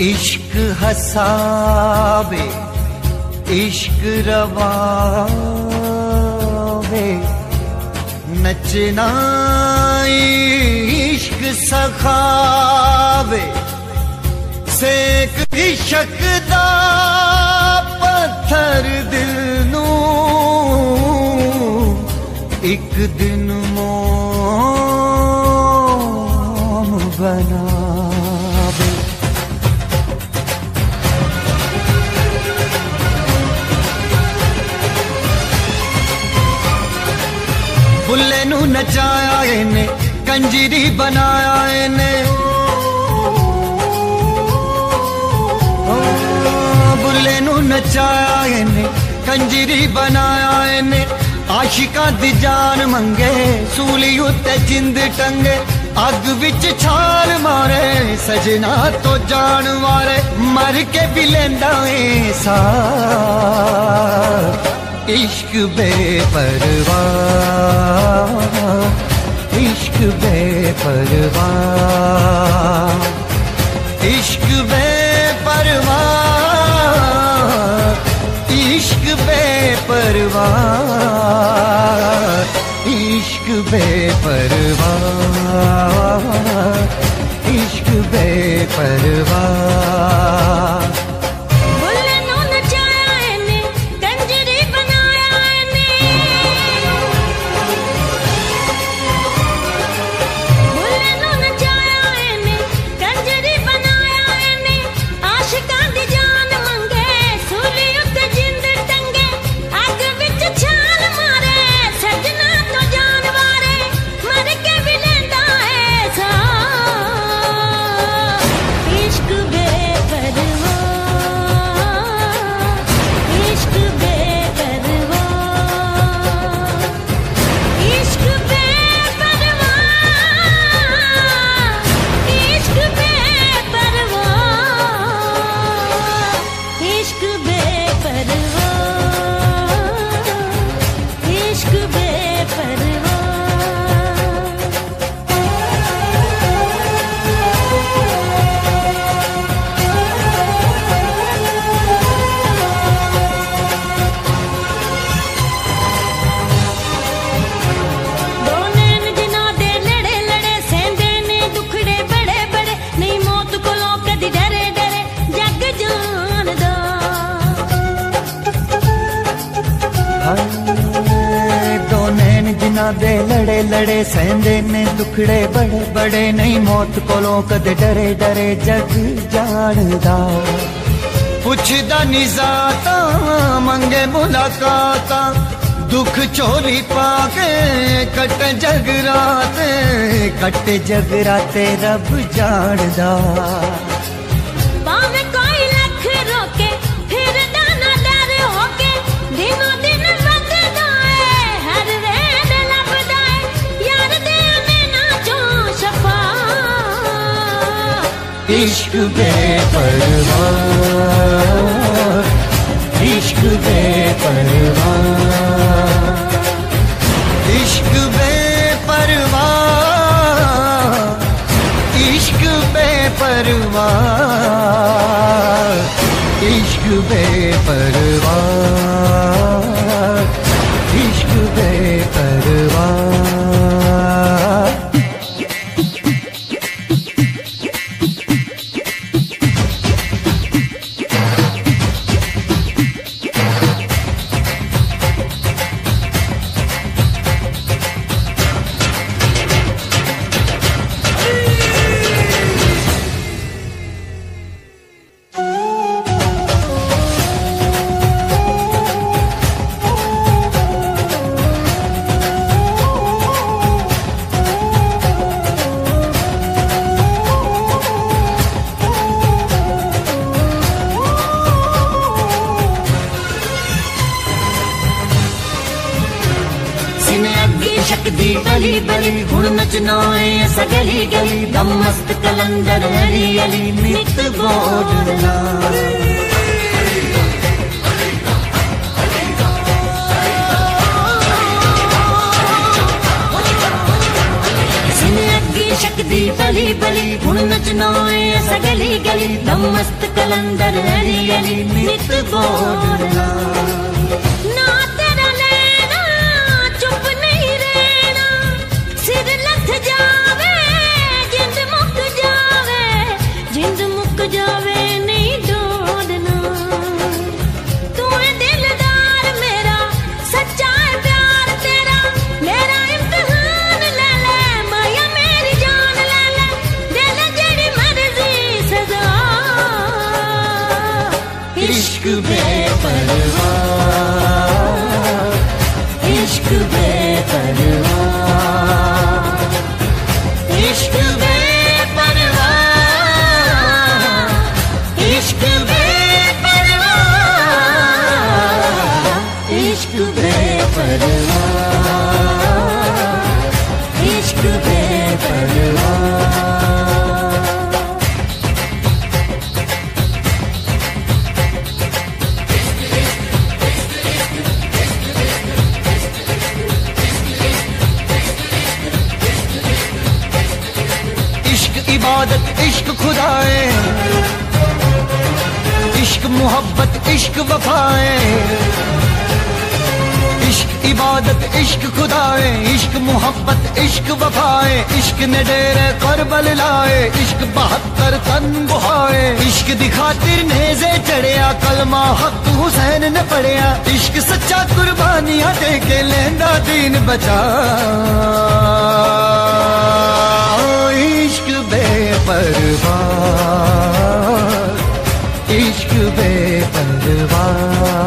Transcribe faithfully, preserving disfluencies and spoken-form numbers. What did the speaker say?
इश्क हसावे इश्क रवावे, नचना इश्क सखावे, सेक इश्क दा पत्थर दिल नू एक दिन मोम बनावे। बुल्ले नू नचाया इने, कंजरी बनाया इने, बुल्ले नू नचाया इने, कंजरी बनाया इने, आशिका दी जान मंगे, सूली उत्ते जिंद टंगे, अग विच छाल मारे, सजना तो जान मारे, मर के भी लेंदा ए सा। इश्क बेपरवाह, इश्क बेपरवाह, इश्क बेपरवाह, इश्क बेपरवाह, इश्क बेपरवाह, इश्क बेपरवाह। दे लड़े लड़े सहंदे ने दुखड़े बड़े बड़े, नहीं मौत कोलों कदे डरे डरे जग जानदा, पुछदा निजाता मंगे मुलाकाता, दुख चोली पाके कटे जगराते, कटे जगराते रब जानदा। इश्क बेपरवाह, इश्क बेपरवाह, इश्क बेपरवाह, इश्क बेपरवाह, इश्क बेपरवाह, इश्क बेपरवाह। शकदी बली बली हुण नचना है ऐसा गली गली, दम मस्त कलंदर अली अली नित बोलना। सिने अग्गी शकदी दी बली बली हुण नचना है असा गली गली दम मस्त कलंदर अली अली नित बोलना ना तेरा लेना चुप नहीं रहना सिर लथ जावे जिंद मुक जावे जिंद मुक जावे नहीं डोलना तू है दिलदार मेरा सच्चा है प्यार तेरा मेरा इम्तिहान ले ले माया मेरी जान ले ले दे ले जेड़ी मर्जी सजा इश्क बेपरवाह इश्क बेपरवाह इश्क बेपरवाह इश्क बेपरवाह इश्क बेपरवाह इश्क बेपरवाह इबादत इश्क खुदाए इश्क मोहब्बत इश्क वफाए इश्क इबादत इश्क खुदाए इश्क मोहब्बत इश्क वफाए इश्क ने डेरे करबल लाए इश्क बहत्तर तन बुहाए इश्क दी खातिर नेज़े चढ़िया कलमा हक हुसैन ने पढ़िया इश्क सच्चा कुर्बानियां दे के लेंदा दीन बचा इश्क बेपरवाह इश्क बेपरवाह